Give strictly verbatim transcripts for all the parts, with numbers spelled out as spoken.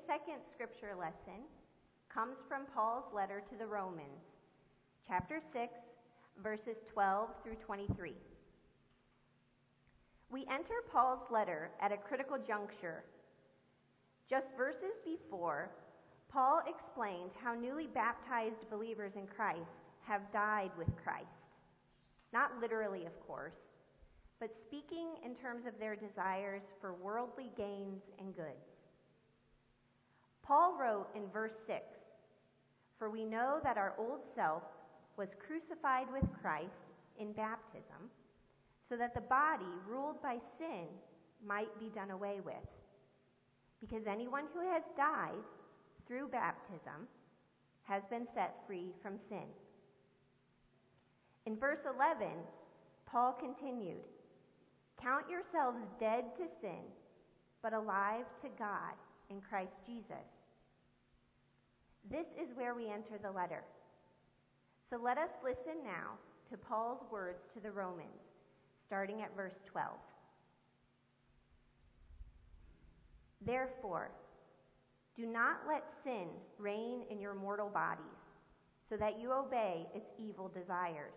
second scripture lesson comes from Paul's letter to the Romans, chapter six, verses twelve through twenty-three. We enter Paul's letter at a critical juncture. Just verses before, Paul explained how newly baptized believers in Christ have died with Christ. Not literally, of course, but speaking in terms of their desires for worldly gains and goods. Paul wrote in verse six, "For we know that our old self was crucified with Christ in baptism, so that the body ruled by sin might be done away with. Because anyone who has died through baptism has been set free from sin." In verse eleven, Paul continued, "Count yourselves dead to sin, but alive to God in Christ Jesus." This is where we enter the letter. So let us listen now to Paul's words to the Romans, starting at verse twelve. "Therefore, do not let sin reign in your mortal bodies, so that you obey its evil desires.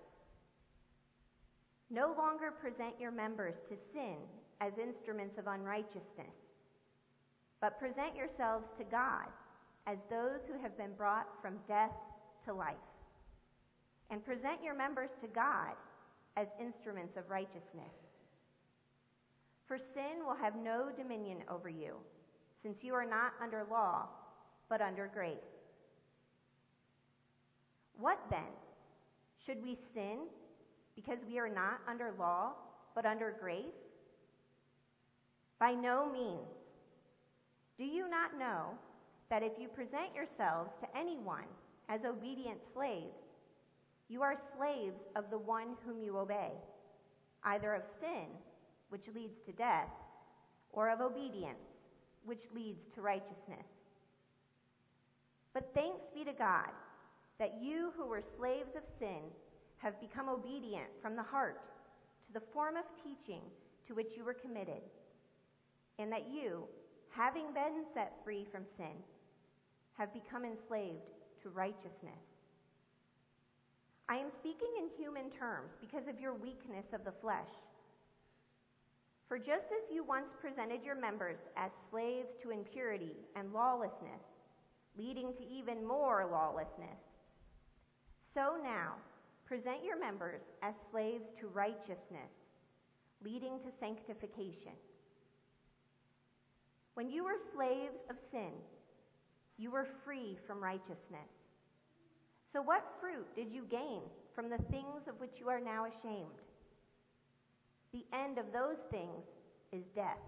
No longer present your members to sin as instruments of unrighteousness, but present yourselves to God as those who have been brought from death to life. And present your members to God as instruments of righteousness. For sin will have no dominion over you, since you are not under law, but under grace. What then? Should we sin because we are not under law, but under grace? By no means. Do you not know that if you present yourselves to anyone as obedient slaves, you are slaves of the one whom you obey, either of sin, which leads to death, or of obedience, which leads to righteousness? But thanks be to God that you who were slaves of sin have become obedient from the heart to the form of teaching to which you were committed, and that you, having been set free from sin, have become enslaved to righteousness. I am speaking in human terms because of your weakness of the flesh. For just as you once presented your members as slaves to impurity and lawlessness, leading to even more lawlessness, so now present your members as slaves to righteousness, leading to sanctification. When you were slaves of sin, you were free from righteousness. So what fruit did you gain from the things of which you are now ashamed? The end of those things is death.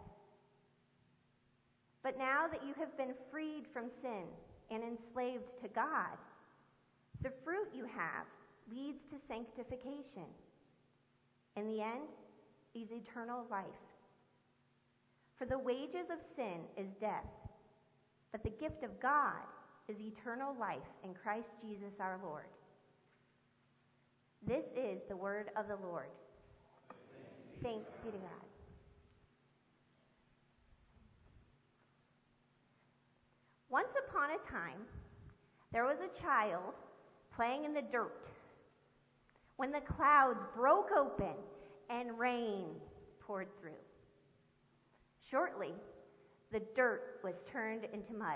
But now that you have been freed from sin and enslaved to God, the fruit you have leads to sanctification. In the end is eternal life. For the wages of sin is death, but the gift of God is eternal life in Christ Jesus our Lord. This is the word of the Lord. Thanks be to God. Once upon a time, there was a child playing in the dirt when the clouds broke open and rain poured through. Shortly, the dirt was turned into mud.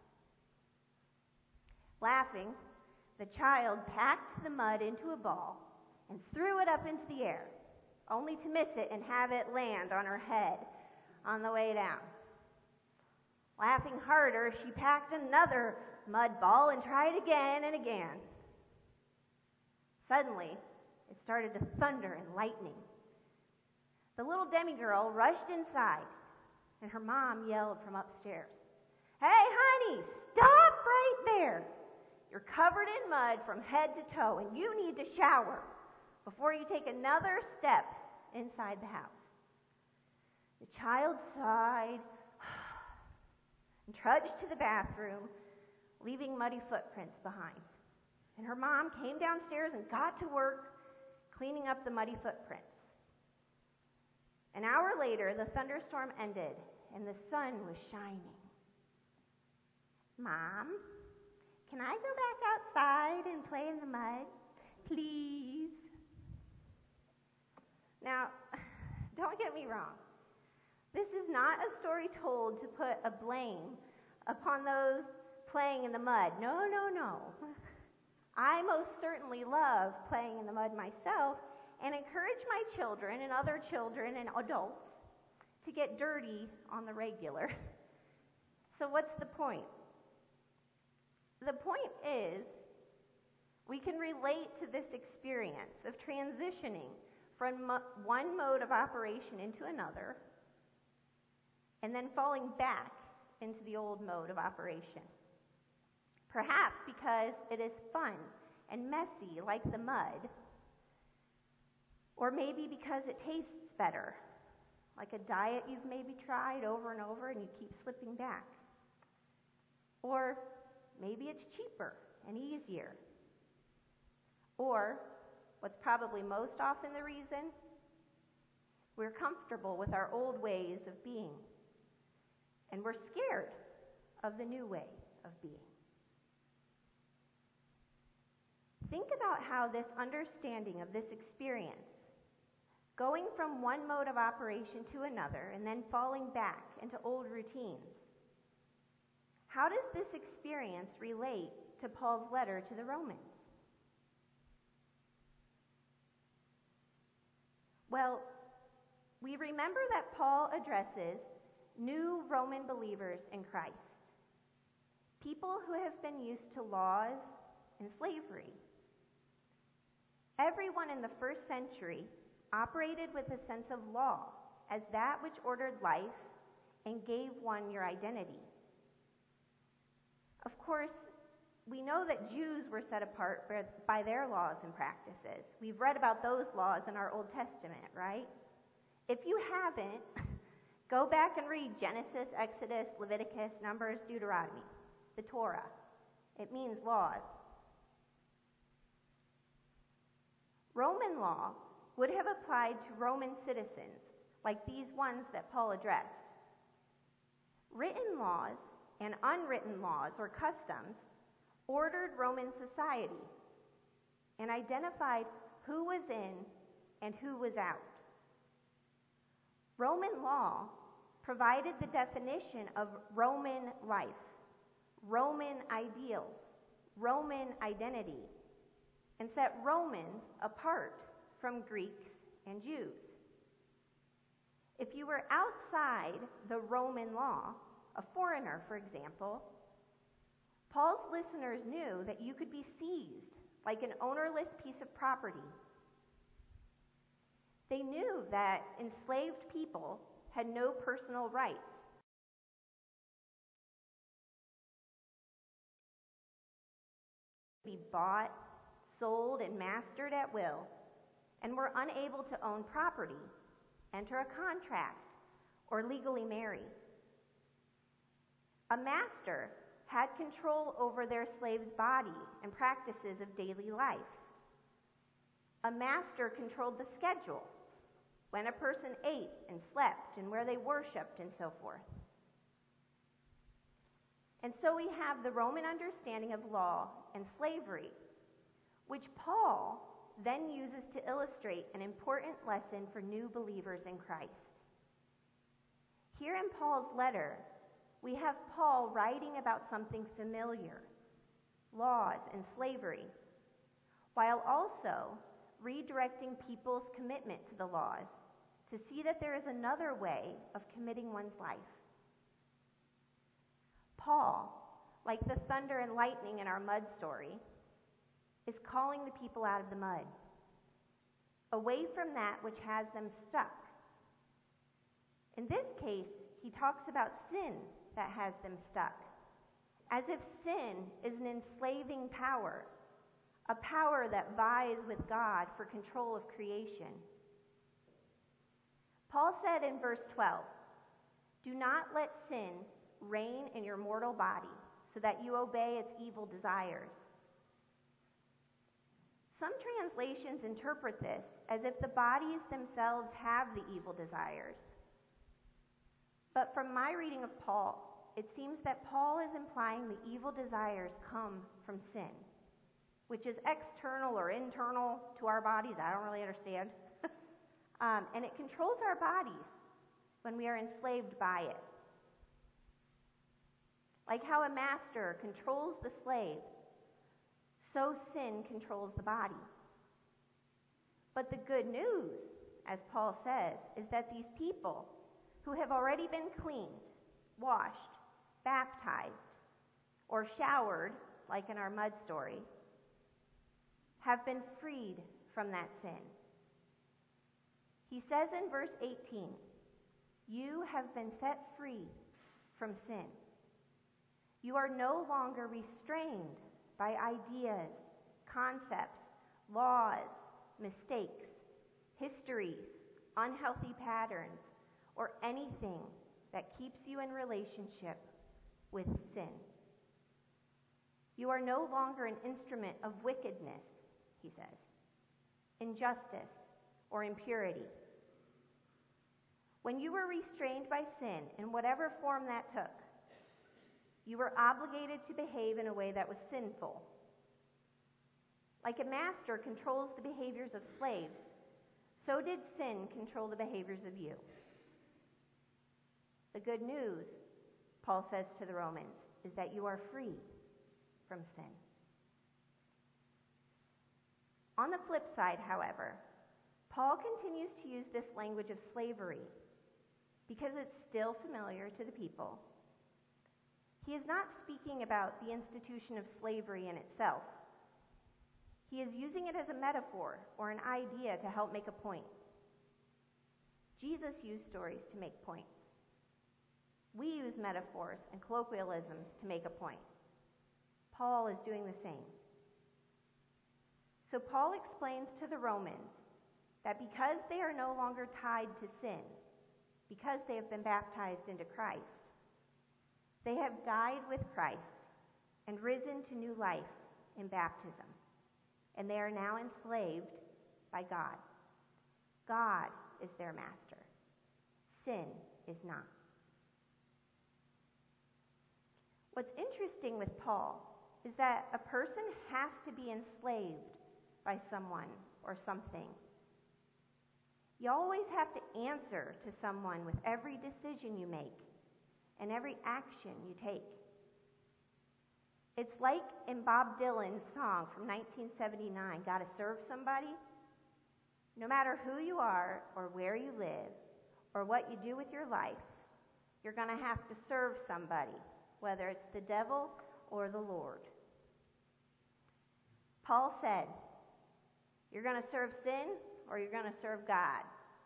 Laughing, the child packed the mud into a ball and threw it up into the air, only to miss it and have it land on her head on the way down. Laughing harder, she packed another mud ball and tried again and again. Suddenly, it started to thunder and lightning. The little demi-girl rushed inside, and her mom yelled from upstairs, "Hey, honey, stop right there! You're covered in mud from head to toe, and you need to shower before you take another step inside the house." The child sighed and trudged to the bathroom, leaving muddy footprints behind. And her mom came downstairs and got to work cleaning up the muddy footprints. An hour later, the thunderstorm ended, and the sun was shining. Mom, can I go back outside and play in the mud? Please. Now, don't get me wrong. This is not a story told to put a blame upon those playing in the mud. No, no, no. I most certainly love playing in the mud myself and encourage my children and other children and adults to get dirty on the regular. So what's the point? The point is, we can relate to this experience of transitioning from mo- one mode of operation into another, and then falling back into the old mode of operation. Perhaps because it is fun and messy like the mud, or maybe because it tastes better, like a diet you've maybe tried over and over and you keep slipping back. Or maybe it's cheaper and easier. Or, what's probably most often the reason, we're comfortable with our old ways of being. And we're scared of the new way of being. Think about how this understanding of this experience, going from one mode of operation to another and then falling back into old routines, how does this experience relate to Paul's letter to the Romans? Well, we remember that Paul addresses new Roman believers in Christ, people who have been used to laws and slavery. Everyone in the first century operated with a sense of law as that which ordered life and gave one your identity. Of course, we know that Jews were set apart by their laws and practices. We've read about those laws in our Old Testament, right? If you haven't, go back and read Genesis, Exodus, Leviticus, Numbers, Deuteronomy, the Torah. It means laws. Roman law would have applied to Roman citizens, like these ones that Paul addressed. Written laws and unwritten laws or customs ordered Roman society and identified who was in and who was out. Roman law provided the definition of Roman life, Roman ideals, Roman identity, and set Romans apart from Greeks and Jews. If you were outside the Roman law, a foreigner, for example, Paul's listeners knew that you could be seized like an ownerless piece of property. They knew that enslaved people had no personal rights. Be bought, sold, and mastered at will, and were unable to own property, enter a contract, or legally marry. A master had control over their slave's body and practices of daily life. A master controlled the schedule, when a person ate and slept and where they worshiped and so forth. And so we have the Roman understanding of law and slavery, which Paul then uses to illustrate an important lesson for new believers in Christ. Here in Paul's letter, we have Paul writing about something familiar, laws and slavery, while also redirecting people's commitment to the laws to see that there is another way of committing one's life. Paul, like the thunder and lightning in our mud story, is calling the people out of the mud, away from that which has them stuck. In this case, he talks about sin that has them stuck, as if sin is an enslaving power, a power that vies with God for control of creation. Paul said in verse twelve, "Do not let sin reign in your mortal body, so that you obey its evil desires." Some translations interpret this as if the bodies themselves have the evil desires. But from my reading of Paul, it seems that Paul is implying the evil desires come from sin, which is external or internal to our bodies. I don't really understand. um, and it controls our bodies when we are enslaved by it. Like how a master controls the slave, so sin controls the body. But the good news, as Paul says, is that these people who have already been cleaned, washed, baptized, or showered, like in our mud story, have been freed from that sin. He says in verse eighteen, "You have been set free from sin. You are no longer restrained by ideas, concepts, laws, mistakes, histories, unhealthy patterns, or anything that keeps you in relationship with sin. You are no longer an instrument of wickedness," he says, "injustice, or impurity. When you were restrained by sin, in whatever form that took, you were obligated to behave in a way that was sinful. Like a master controls the behaviors of slaves, so did sin control the behaviors of you. The good news," Paul says to the Romans, "is that you are free from sin." On the flip side, however, Paul continues to use this language of slavery because it's still familiar to the people. He is not speaking about the institution of slavery in itself. He is using it as a metaphor or an idea to help make a point. Jesus used stories to make points. We use metaphors and colloquialisms to make a point. Paul is doing the same. So Paul explains to the Romans that because they are no longer tied to sin, because they have been baptized into Christ, they have died with Christ and risen to new life in baptism, and they are now enslaved by God. God is their master. Sin is not. What's interesting with Paul is that a person has to be enslaved by someone or something. You always have to answer to someone with every decision you make and every action you take. It's like in Bob Dylan's song from nineteen seventy-nine, "Gotta Serve Somebody." No matter who you are or where you live or what you do with your life, you're going to have to serve somebody, whether it's the devil or the Lord. Paul said, you're going to serve sin or you're going to serve God.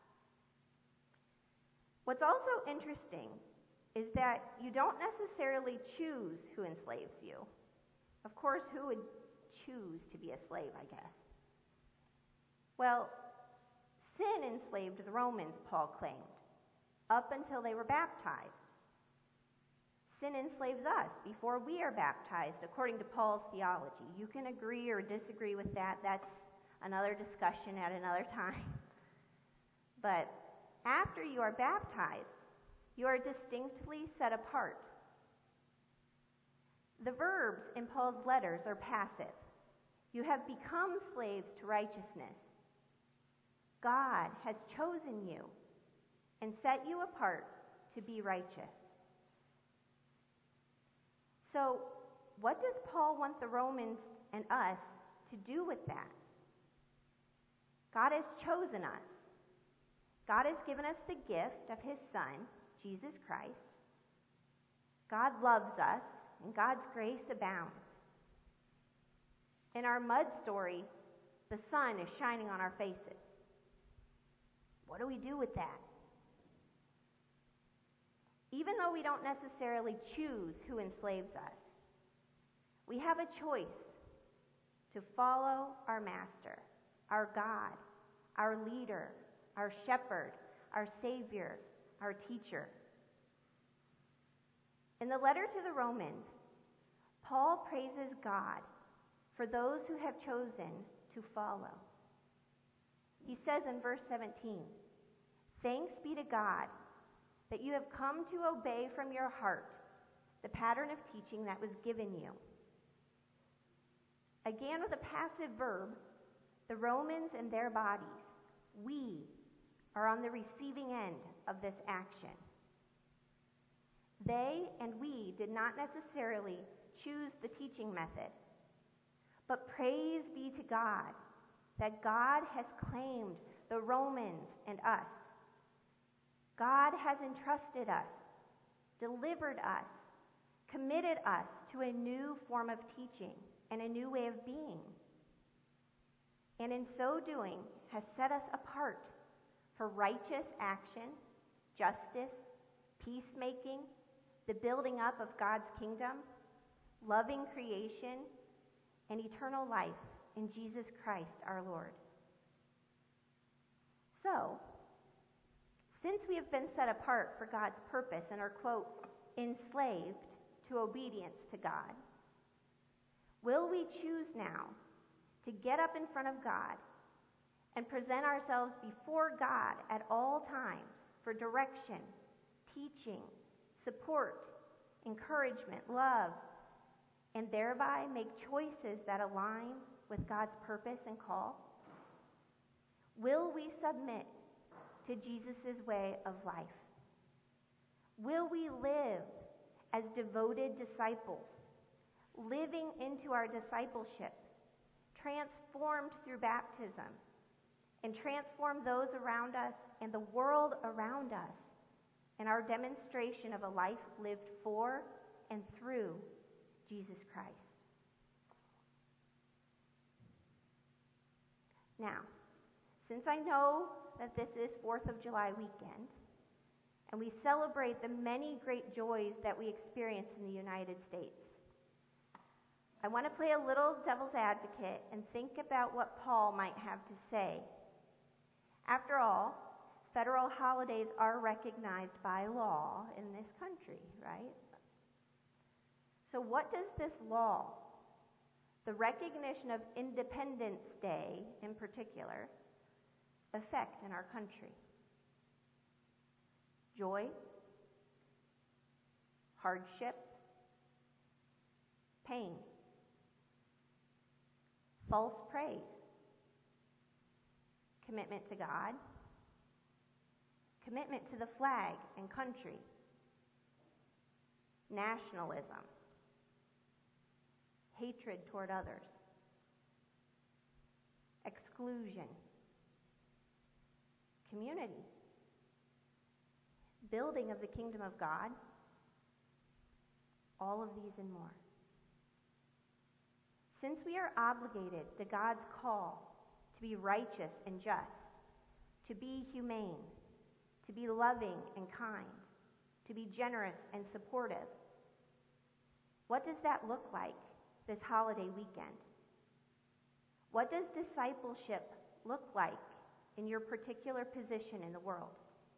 What's also interesting is that you don't necessarily choose who enslaves you. Of course, who would choose to be a slave, I guess? Well, sin enslaved the Romans, Paul claimed, up until they were baptized. Sin enslaves us before we are baptized, according to Paul's theology. You can agree or disagree with that. That's another discussion at another time. But after you are baptized, you are distinctly set apart. The verbs in Paul's letters are passive. You have become slaves to righteousness. God has chosen you and set you apart to be righteous. So, what does Paul want the Romans and us to do with that? God has chosen us. God has given us the gift of his Son, Jesus Christ. God loves us, and God's grace abounds. In our mud story, the sun is shining on our faces. What do we do with that? Even though we don't necessarily choose who enslaves us, we have a choice to follow our master, our God, our leader, our shepherd, our Savior, our teacher. In the letter to the Romans, Paul praises God for those who have chosen to follow. He says in verse seventeen, "Thanks be to God that you have come to obey from your heart the pattern of teaching that was given you. Again, with a passive verb, the Romans and their bodies, we, are on the receiving end of this action. They and we did not necessarily choose the teaching method, but praise be to God that God has claimed the Romans and us. God has entrusted us, delivered us, committed us to a new form of teaching and a new way of being, and in so doing has set us apart for righteous action, justice, peacemaking, the building up of God's kingdom, loving creation, and eternal life in Jesus Christ our Lord. So, since we have been set apart for God's purpose and are, quote, enslaved to obedience to God, will we choose now to get up in front of God and present ourselves before God at all times for direction, teaching, support, encouragement, love, and thereby make choices that align with God's purpose and call? Will we submit to Jesus' way of life? Will we live as devoted disciples, living into our discipleship, transformed through baptism, and transform those around us and the world around us in our demonstration of a life lived for and through Jesus Christ? Now, since I know that this is fourth of July weekend, and we celebrate the many great joys that we experience in the United States, I want to play a little devil's advocate and think about what Paul might have to say. After all, federal holidays are recognized by law in this country, right? So what does this law, the recognition of Independence Day in particular, affect in our country? Joy? Hardship? Pain? False praise? Commitment to God? Commitment to the flag and country? Nationalism? Hatred toward others? Exclusion? Community? Building of the kingdom of God? All of these and more. Since we are obligated to God's call to be righteous and just, to be humane, to be loving and kind, to be generous and supportive, what does that look like this holiday weekend? What does discipleship look like in your particular position in the world?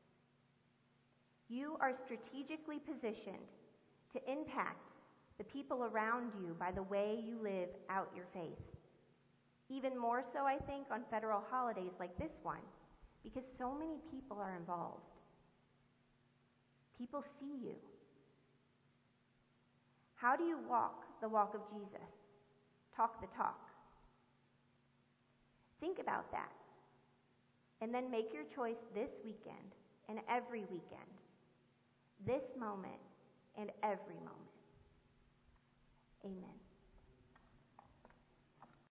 You are strategically positioned to impact the people around you by the way you live out your faith. Even more so, I think, on federal holidays like this one, because so many people are involved. People see you. How do you walk the walk of Jesus? Talk the talk. Think about that. And then make your choice this weekend and every weekend. This moment and every moment. Amen.